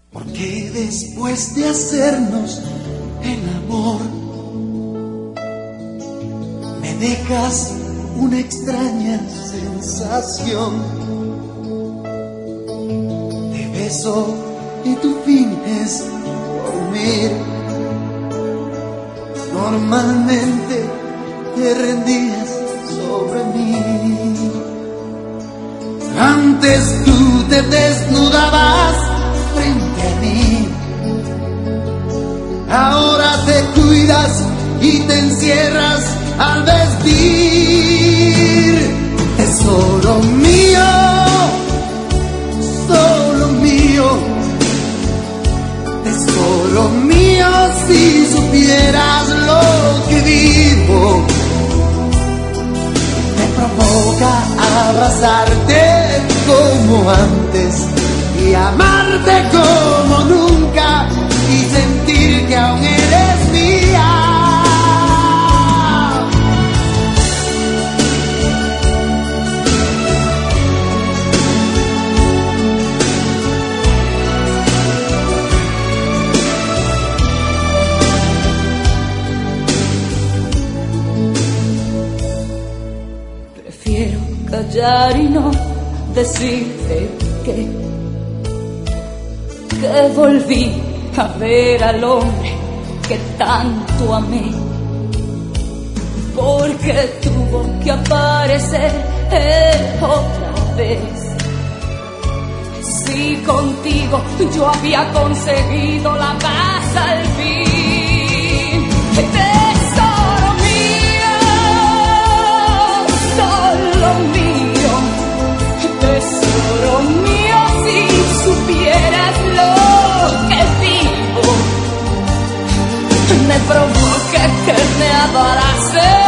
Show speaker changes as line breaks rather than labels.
Porque después de hacernos el amor, me dejas una extraña sensación. Te beso y tú finges dormir. Normalmente te rendías sobre mí. Antes tú te desnudabas frente a mí. Ahora te cuidas y te encierras al vestir. Tesoro mío, solo mío. Tesoro mío, si supieras lo que vivo. Me provoca abrazarte como antes y amarte como nunca y sentir que aún eres mía.
Prefiero callar y no decirte que volví a ver al hombre que tanto amé, porque tuvo que aparecer otra vez. Si contigo yo había conseguido la paz al fin. Tesoro mío, solo mío. Tesoro mío, si supieras lo que vivo. Me provoca que me abraces